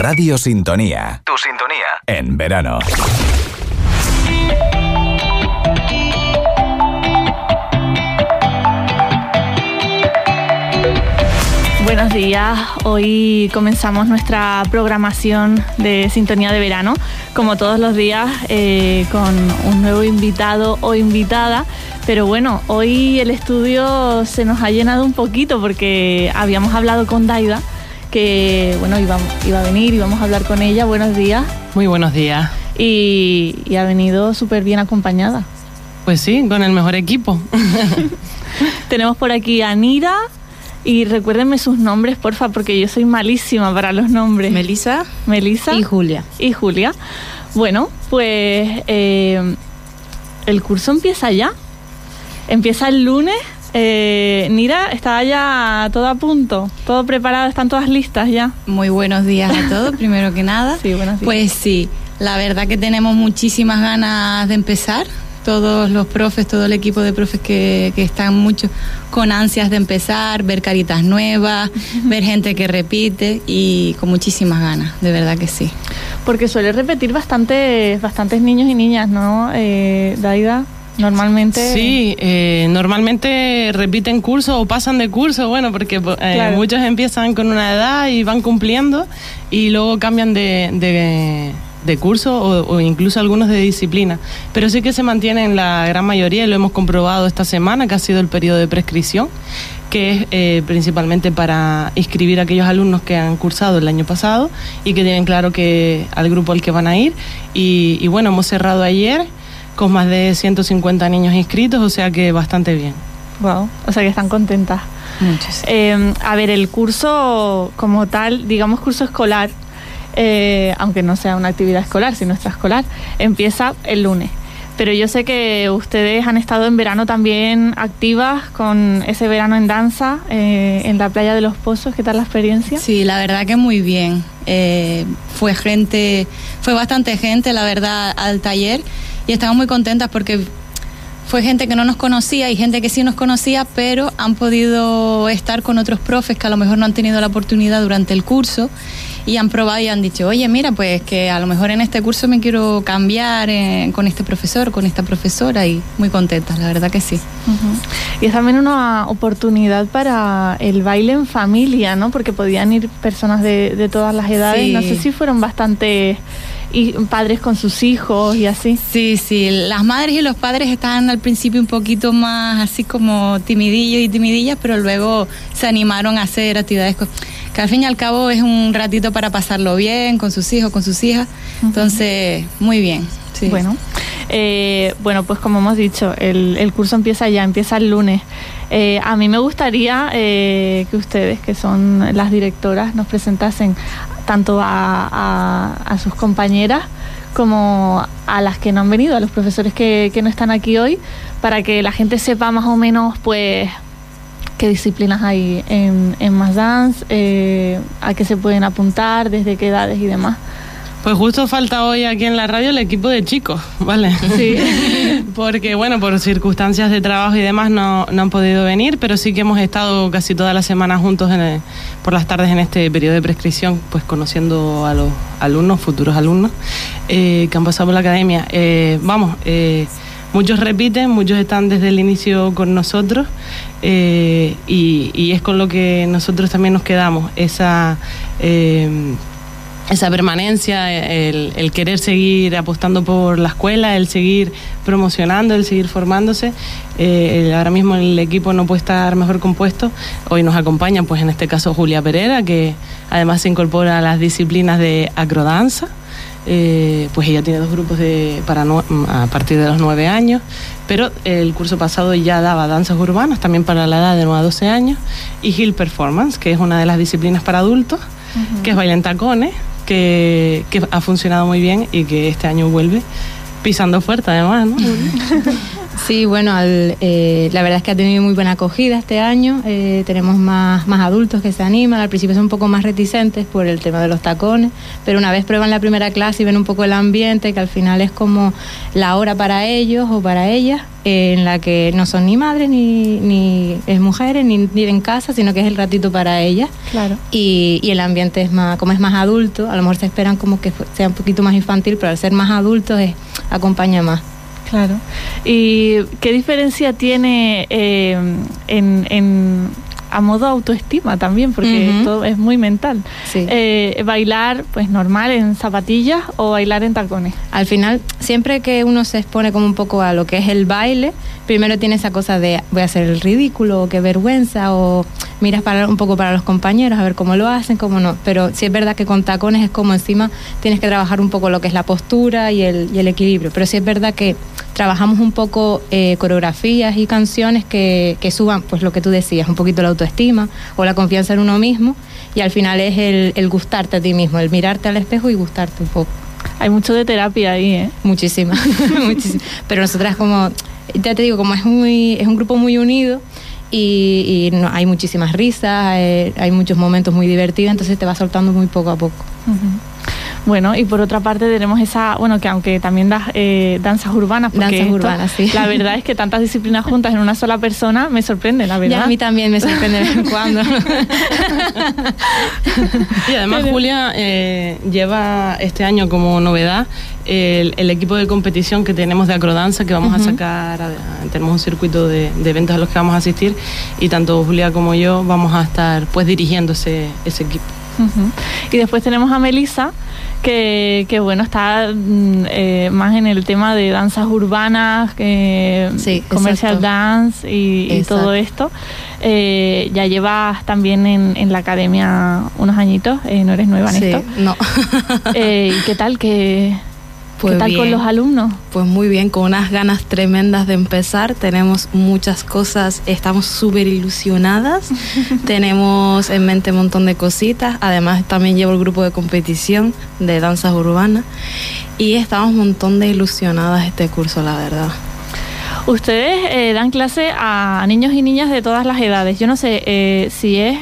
Radio Sintonía. Tu sintonía en verano. Buenos días, hoy comenzamos nuestra programación de Sintonía de Verano, como todos los días, con un nuevo invitado o invitada, pero bueno, hoy el estudio se nos ha llenado un poquito porque habíamos hablado con Daida, que bueno, iba a venir y vamos a hablar con ella. Buenos días. Muy buenos días. Y ha venido súper bien acompañada. Pues sí, con el mejor equipo. Tenemos por aquí a Nira. Y recuérdenme sus nombres, porfa, porque yo soy malísima para los nombres. Melissa y Julia. Bueno, pues el curso empieza ya. Empieza el lunes. Nira, ¿está ya todo a punto? ¿Todo preparado? ¿Están todas listas ya? Muy buenos días a todos, primero que nada. Sí, buenos días. Pues sí, la verdad que tenemos muchísimas ganas de empezar. Todos los profes, todo el equipo de profes que están mucho con ansias de empezar, ver caritas nuevas, ver gente que repite y con muchísimas ganas, de verdad que sí. Porque suele repetir bastantes niños y niñas, ¿no, Daida? Normalmente... Sí, normalmente repiten curso o pasan de curso, bueno, porque claro, muchos empiezan con una edad y van cumpliendo y luego cambian de curso o incluso algunos de disciplina, pero sí que se mantienen la gran mayoría y lo hemos comprobado esta semana, que ha sido el periodo de prescripción, que es principalmente para inscribir a aquellos alumnos que han cursado el año pasado y que tienen claro que al grupo al que van a ir y bueno, hemos cerrado ayer con más de 150 niños inscritos, o sea que bastante bien. Wow, o sea que están contentas. Muchas. A ver, el curso como tal, digamos curso escolar, aunque no sea una actividad escolar, sino extraescolar, empieza el lunes. Pero yo sé que ustedes han estado en verano también activas con ese verano en danza en la playa de Los Pozos. ¿Qué tal la experiencia? Sí, la verdad que muy bien. Fue bastante gente, la verdad, al taller y estamos muy contentas porque fue gente que no nos conocía y gente que sí nos conocía, pero han podido estar con otros profes que a lo mejor no han tenido la oportunidad durante el curso y han probado y han dicho, oye, mira, pues que a lo mejor en este curso me quiero cambiar con este profesor, con esta profesora, y muy contentas, la verdad que sí. Uh-huh. Y es también una oportunidad para el baile en familia, ¿no? Porque podían ir personas de todas las edades. Sí. No sé si fueron bastantes padres con sus hijos y así. Sí, las madres y los padres estaban al principio un poquito más así como timidillos y timidillas, pero luego se animaron a hacer actividades que al fin y al cabo es un ratito para pasarlo bien con sus hijos, con sus hijas. Entonces, muy bien. Sí. Bueno, pues como hemos dicho, el curso empieza el lunes. A mí me gustaría que ustedes, que son las directoras, nos presentasen tanto a sus compañeras como a las que no han venido, a los profesores que no están aquí hoy, para que la gente sepa más o menos, pues, qué disciplinas hay en Más Dance, a qué se pueden apuntar, desde qué edades y demás. Pues justo falta hoy aquí en la radio el equipo de chicos, ¿vale? Sí. Porque, bueno, por circunstancias de trabajo y demás no han podido venir, pero sí que hemos estado casi toda la semana juntos por las tardes en este periodo de prescripción, pues conociendo a los alumnos, futuros alumnos, que han pasado por la academia. Muchos repiten, muchos están desde el inicio con nosotros y es con lo que nosotros también nos quedamos, esa permanencia, el querer seguir apostando por la escuela, el seguir promocionando, el seguir formándose. Ahora mismo el equipo no puede estar mejor compuesto. Hoy nos acompaña, pues en este caso, Julia Pereira, que además se incorpora a las disciplinas de acrodanza. Pues ella tiene 2 grupos a partir de los 9 años, pero el curso pasado ya daba danzas urbanas, también para la edad de 9 a 12 años, y Hill Performance, que es una de las disciplinas para adultos, que es baile en tacones, que ha funcionado muy bien y que este año vuelve pisando fuerte además, ¿no? Sí, bueno, la verdad es que ha tenido muy buena acogida este año. Tenemos más adultos que se animan. Al principio son un poco más reticentes por el tema de los tacones, pero una vez prueban la primera clase y ven un poco el ambiente, que al final es como la hora para ellos o para ellas, en la que no son ni madres ni mujeres ni en casa, sino que es el ratito para ellas. Claro. Y el ambiente es más, como es más adulto, a lo mejor se esperan como que sea un poquito más infantil, pero al ser más adultos acompaña más. Claro. ¿Y qué diferencia tiene a modo autoestima también? Porque todo es muy mental. Sí. Bailar pues normal en zapatillas o bailar en tacones. Al final, siempre que uno se expone como un poco a lo que es el baile, primero tiene esa cosa de voy a hacer el ridículo, o qué vergüenza, o miras un poco para los compañeros a ver cómo lo hacen, cómo no. Pero sí es verdad que con tacones es como encima tienes que trabajar un poco lo que es la postura y el equilibrio. Pero sí es verdad que trabajamos un poco coreografías y canciones que suban, pues lo que tú decías, un poquito la autoestima o la confianza en uno mismo, y al final es el gustarte a ti mismo, el mirarte al espejo y gustarte un poco. Hay mucho de terapia ahí, ¿eh? Muchísima, muchísima. Pero nosotras, como ya te digo, como es un grupo muy unido y no, hay muchísimas risas, hay muchos momentos muy divertidos, entonces te va soltando muy poco a poco. Bueno, y por otra parte tenemos esa, bueno, que aunque también das danzas urbanas, porque danzas urbanas, sí. La verdad es que tantas disciplinas juntas en una sola persona me sorprende, la verdad. Ya, a mí también me sorprende de vez en cuando. Y además Julia lleva este año como novedad el equipo de competición que tenemos de acrodanza, que vamos a sacar, tenemos un circuito de eventos a los que vamos a asistir, y tanto Julia como yo vamos a estar pues dirigiendo ese equipo. Y después tenemos a Melissa, que bueno, está más en el tema de danzas urbanas, sí, commercial exacto. dance y todo esto. Ya llevas también en la academia unos añitos, no eres nueva en sí, esto. No. ¿Y qué tal? Pues ¿Qué tal bien, con los alumnos? Pues muy bien, con unas ganas tremendas de empezar. Tenemos muchas cosas, estamos súper ilusionadas. Tenemos en mente un montón de cositas. Además, también llevo el grupo de competición de danzas urbanas. Y estamos un montón de ilusionadas este curso, la verdad. Ustedes dan clase a niños y niñas de todas las edades. Yo no sé si es...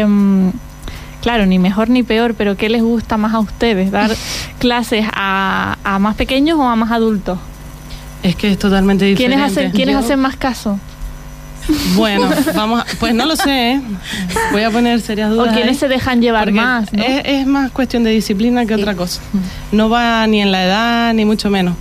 claro, ni mejor ni peor, pero ¿qué les gusta más a ustedes? ¿Dar clases a más pequeños o a más adultos? Es que es totalmente diferente. ¿Quiénes hacen más caso? Bueno, pues no lo sé, ¿eh? Voy a poner serias dudas. ¿O quiénes se dejan llevar más? ¿No? Es más cuestión de disciplina que otra cosa. No va ni en la edad, ni mucho menos.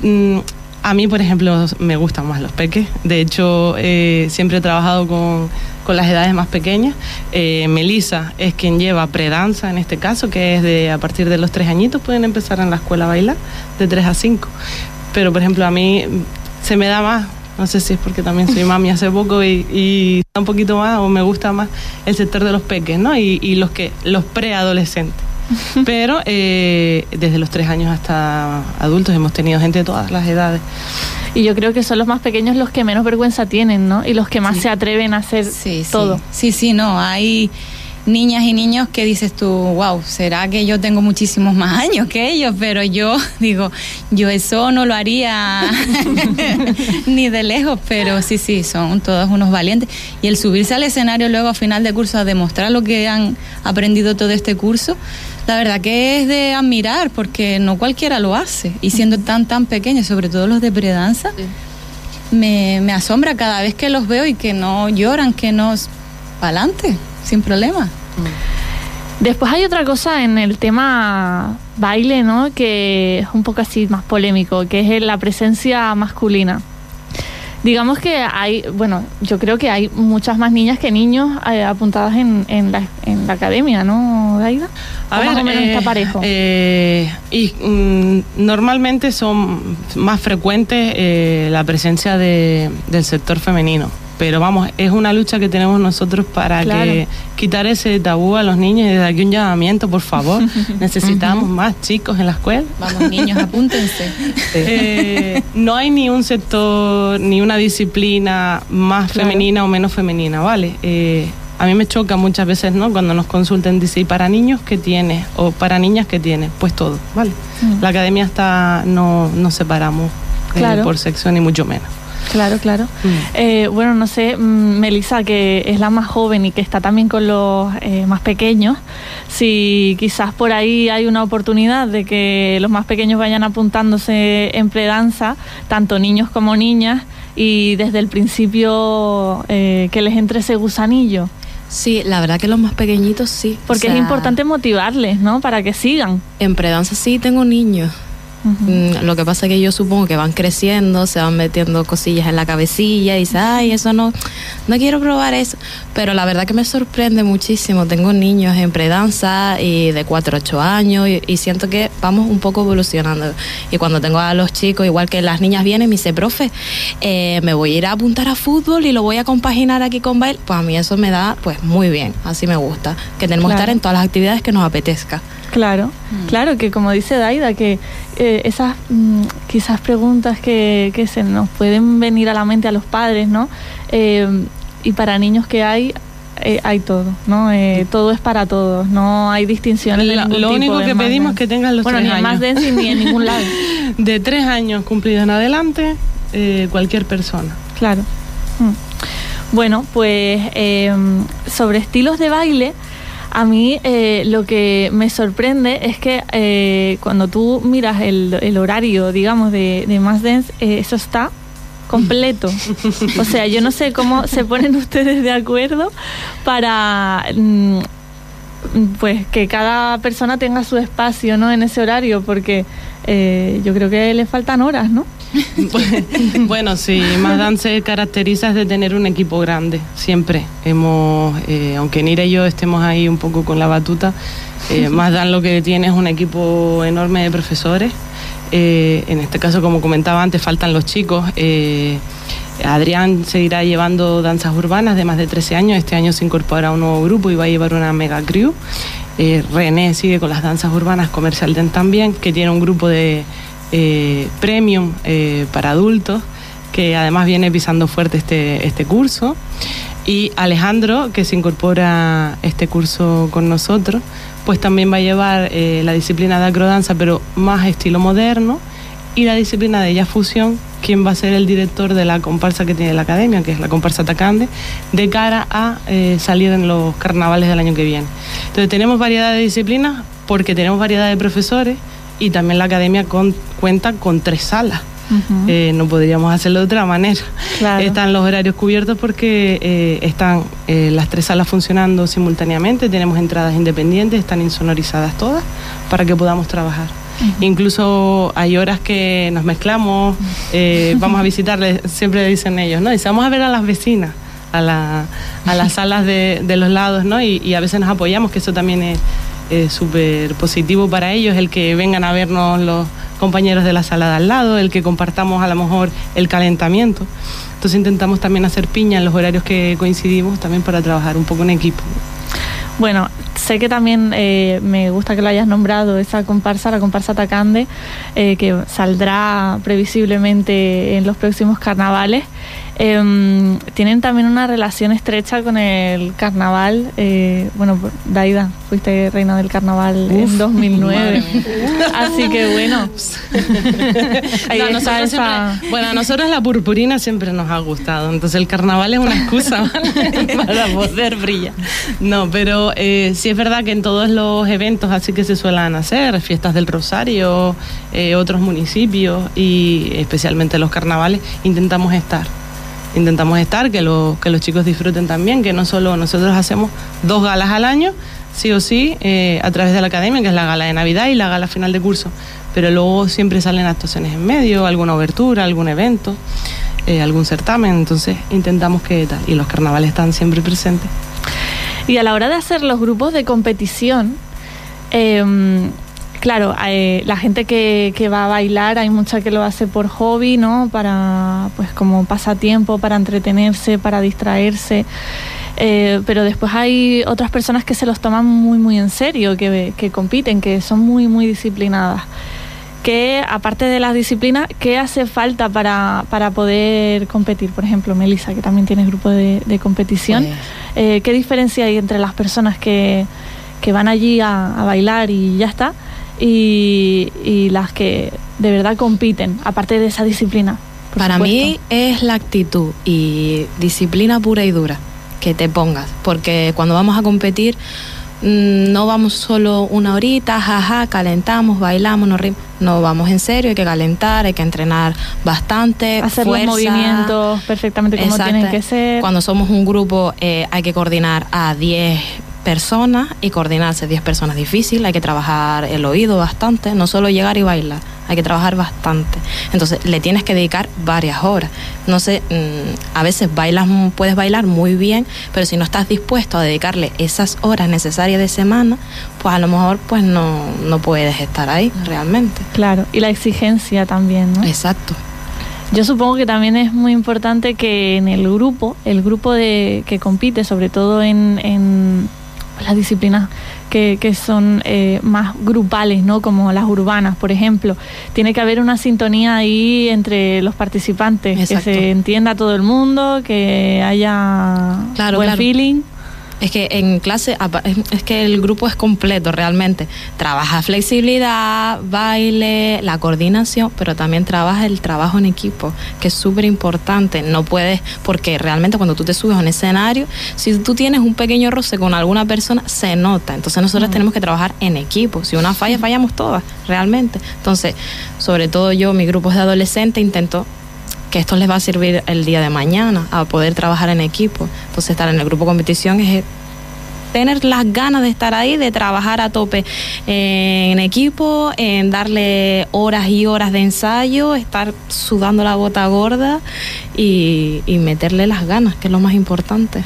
A mí, por ejemplo, me gustan más los peques. De hecho, siempre he trabajado con las edades más pequeñas. Melissa es quien lleva predanza en este caso, que es a partir de los 3 añitos pueden empezar en la escuela a bailar, de 3 a 5. Pero, por ejemplo, a mí se me da más, no sé si es porque también soy mami hace poco y un poquito más, o me gusta más el sector de los peques, ¿no? Y los preadolescentes. Pero desde los 3 años hasta adultos hemos tenido gente de todas las edades. Y yo creo que son los más pequeños los que menos vergüenza tienen, ¿no? Y los que más se atreven a hacer todo. Sí, no, hay niñas y niños que dices tú, wow, ¿será que yo tengo muchísimos más años que ellos? Pero yo digo, yo eso no lo haría ni de lejos, pero sí, son todos unos valientes. Y el subirse al escenario luego a final de curso a demostrar lo que han aprendido todo este curso, la verdad que es de admirar, porque no cualquiera lo hace. Y siendo tan pequeños, sobre todo los de predanza, me asombra cada vez que los veo y que no lloran, que no... Pa'lante, sin problema. Después hay otra cosa en el tema baile, ¿no? Que es un poco así más polémico, que es la presencia masculina. Digamos que yo creo que hay muchas más niñas que niños apuntadas en la academia, ¿no, Daida? A ver, más o menos está parejo. Normalmente son más frecuentes la presencia del sector femenino. Pero vamos, es una lucha que tenemos nosotros para quitar ese tabú a los niños, y desde aquí un llamamiento, por favor. Necesitamos más chicos en la escuela. Vamos, niños, apúntense. No hay ni un sector, ni una disciplina más femenina o menos femenina, ¿vale? A mí me choca muchas veces, ¿no? Cuando nos consultan, dice, ¿y para niños qué tienes? O para niñas qué tienes? Pues todo, ¿vale? La academia no separamos por sexo, ni mucho menos. Claro. Bueno, no sé, Melissa, que es la más joven y que está también con los más pequeños, si quizás por ahí hay una oportunidad de que los más pequeños vayan apuntándose en predanza, tanto niños como niñas, y desde el principio que les entre ese gusanillo. Sí, la verdad que los más pequeñitos sí. Porque es importante motivarles, ¿no? Para que sigan. En predanza sí tengo niños. Lo que pasa es que yo supongo que van creciendo, se van metiendo cosillas en la cabecilla y dicen, ay, eso no quiero probar eso. Pero la verdad que me sorprende muchísimo. Tengo niños en predanza y de 4 a 8 años y siento que vamos un poco evolucionando. Y cuando tengo a los chicos, igual que las niñas vienen, me dice, profe, me voy a ir a apuntar a fútbol y lo voy a compaginar aquí con baile. Pues a mí eso me da pues muy bien, así me gusta. Que tenemos que estar en todas las actividades que nos apetezca. Claro, que como dice Daida, que esas quizás preguntas que se nos pueden venir a la mente a los padres, ¿no? Y para niños que hay todo, ¿no? Todo es para todos, no hay distinciones de ningún tipo. Lo único que pedimos es que tengan los 3 años. Bueno, ni en más dance ni en ningún lado. De 3 años cumplidos en adelante, cualquier persona. Claro. Bueno, pues sobre estilos de baile, a mí lo que me sorprende es que cuando tú miras el horario, digamos, de Más Dance, eso está completo. O sea, yo no sé cómo se ponen ustedes de acuerdo para pues que cada persona tenga su espacio, ¿no? En ese horario, porque yo creo que le faltan horas, ¿no? Bueno, sí, Más Dance se caracteriza de tener un equipo grande, siempre. Aunque Nira y yo estemos ahí un poco con la batuta, Más Dance lo que tiene es un equipo enorme de profesores. En este caso, como comentaba antes, faltan los chicos. Adrián seguirá llevando danzas urbanas de más de 13 años. Este año se incorpora a un nuevo grupo y va a llevar una mega crew. René sigue con las danzas urbanas, Comercial Dance también, que tiene un grupo de premium para adultos, que además viene pisando fuerte este curso. Y Alejandro, que se incorpora a este curso con nosotros, pues también va a llevar la disciplina de acrodanza, pero más estilo moderno, y la disciplina de jazz fusión, quien va a ser el director de la comparsa que tiene la academia, que es la comparsa Tacande, de cara a salir en los carnavales del año que viene. Entonces tenemos variedad de disciplinas porque tenemos variedad de profesores, y también la academia cuenta con 3 salas. No podríamos hacerlo de otra manera. Claro. Están los horarios cubiertos porque están las 3 salas funcionando simultáneamente, tenemos entradas independientes, están insonorizadas todas para que podamos trabajar. Incluso hay horas que nos mezclamos, vamos a visitarles, siempre dicen ellos, ¿no? Dice, vamos a ver a las vecinas, a las salas de los lados, ¿no? Y a veces nos apoyamos, que eso también es súper positivo para ellos, el que vengan a vernos los compañeros de la sala de al lado, el que compartamos a lo mejor el calentamiento. Entonces intentamos también hacer piña en los horarios que coincidimos, también para trabajar un poco en equipo. Bueno, sé que también me gusta que lo hayas nombrado, esa comparsa, la comparsa Tacande, que saldrá previsiblemente en los próximos carnavales. Tienen también una relación estrecha con el carnaval. Bueno, Daida, fuiste reina del carnaval en 2009. Así que bueno. A nosotros la purpurina siempre nos ha gustado. Entonces el carnaval es una excusa, ¿vale? Para poder brillar. No, pero sí es verdad que en todos los eventos así que se suelen hacer, fiestas del Rosario, otros municipios y especialmente los carnavales, intentamos estar, que los chicos disfruten también, que no solo nosotros hacemos 2 galas al año, sí o sí, a través de la academia, que es la gala de Navidad y la gala final de curso, pero luego siempre salen actuaciones en medio, alguna obertura, algún evento, algún certamen, entonces intentamos que tal, y los carnavales están siempre presentes. Y a la hora de hacer los grupos de competición, claro, la gente que va a bailar, hay mucha que lo hace por hobby, ¿no? Para, pues como pasatiempo, para entretenerse, para distraerse. Pero después hay otras personas que se los toman muy, muy en serio, que compiten, que son muy, muy disciplinadas. Que aparte de las disciplinas, ¿qué hace falta para poder competir? Por ejemplo, Melissa, que también tiene grupo de competición. ¿Qué diferencia hay entre las personas que van allí a bailar y ya está, y las que de verdad compiten, aparte de esa disciplina? Para mí es la actitud y disciplina pura y dura que te pongas, porque cuando vamos a competir no vamos solo una horita, jaja, calentamos, bailamos, nos rimos. No, vamos en serio, hay que calentar, hay que entrenar bastante, hacer fuerza, los movimientos perfectamente como tienen que ser. Cuando somos un grupo hay que coordinar a 10 personas y coordinarse 10 personas difícil, hay que trabajar el oído bastante, no solo llegar y bailar, hay que trabajar bastante. Entonces le tienes que dedicar varias horas. No sé, a veces puedes bailar muy bien, pero si no estás dispuesto a dedicarle esas horas necesarias de semana, pues a lo mejor pues no puedes estar ahí realmente. Claro, y la exigencia también, ¿no? Exacto. Yo supongo que también es muy importante que en el grupo que compite, sobre todo en las disciplinas que son más grupales, ¿no? Como las urbanas, por ejemplo, tiene que haber una sintonía ahí entre los participantes. Exacto. Que se entienda todo el mundo, que haya buen feeling. Es que en clase, es que el grupo es completo realmente. Trabaja flexibilidad, baile, la coordinación, pero también trabaja el trabajo en equipo, que es súper importante. No puedes, porque realmente cuando tú te subes a un escenario, si tú tienes un pequeño roce con alguna persona, se nota. Entonces nosotros tenemos que trabajar en equipo. Si una falla, fallamos todas, realmente. Entonces, sobre todo yo, mi grupo es de adolescentes, intento que esto les va a servir el día de mañana, a poder trabajar en equipo. Entonces estar en el grupo competición es tener las ganas de estar ahí, de trabajar a tope en equipo, en darle horas y horas de ensayo, estar sudando la gota gorda y meterle las ganas, que es lo más importante.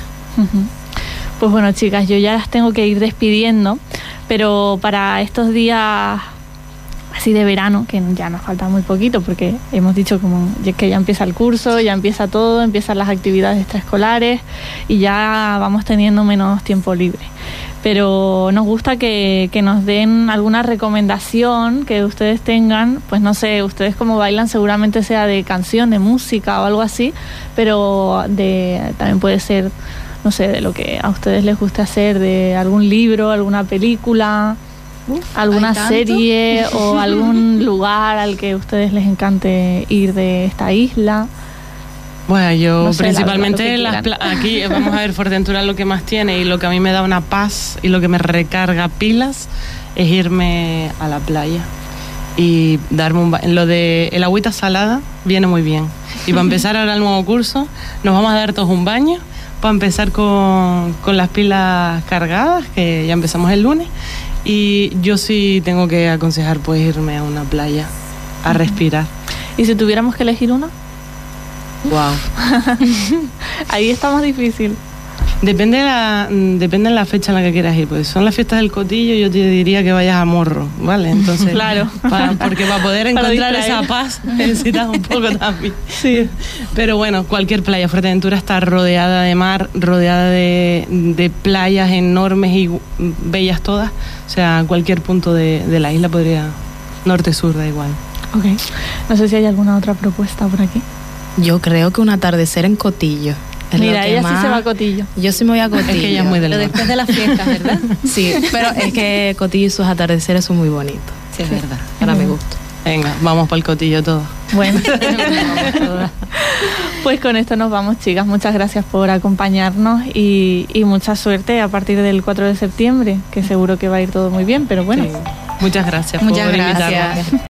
Pues bueno, chicas, yo ya las tengo que ir despidiendo, pero para estos días así de verano, que ya nos falta muy poquito porque hemos dicho que ya empieza el curso, ya empieza todo, empiezan las actividades extraescolares y ya vamos teniendo menos tiempo libre. Pero nos gusta que nos den alguna recomendación que ustedes tengan, pues no sé, ustedes como bailan seguramente sea de canción, de música o algo así, pero también puede ser, no sé, de lo que a ustedes les guste hacer, de algún libro, alguna película, alguna serie o algún lugar al que a ustedes les encante ir de esta isla. Bueno, yo no sé, principalmente aquí vamos a ver, Fuerteventura lo que más tiene y lo que a mí me da una paz y lo que me recarga pilas es irme a la playa y darme lo de el agüita salada viene muy bien. Y para empezar ahora el nuevo curso nos vamos a dar todos un baño para empezar con las pilas cargadas, que ya empezamos el lunes. Y yo sí tengo que aconsejar pues irme a una playa a respirar. ¿Y si tuviéramos que elegir una? Wow. Ahí está más difícil. Depende de la fecha en la que quieras ir, pues son las fiestas del Cotillo, yo te diría que vayas a Morro, ¿vale? Entonces, claro. Porque para poder encontrar esa paz necesitas un poco también. Sí. Pero bueno, cualquier playa, Fuerteventura está rodeada de mar, rodeada de playas enormes y bellas todas, o sea, cualquier punto de la isla podría, norte-sur, da igual. Ok, no sé si hay alguna otra propuesta por aquí. Yo creo que un atardecer en Cotillo. Mira, ella sí se va a Cotillo. Yo sí me voy a Cotillo. Es que ella es muy Pero después de las fiestas, ¿verdad? Sí, pero es que Cotillo y sus atardeceres son muy bonitos. Sí, es verdad. Para mi gusto. Venga, vamos para el Cotillo todos. Bueno. Pues con esto nos vamos, chicas. Muchas gracias por acompañarnos y mucha suerte a partir del 4 de septiembre, que seguro que va a ir todo muy bien, pero bueno. Sí. Muchas gracias Muchas por gracias. invitarnos.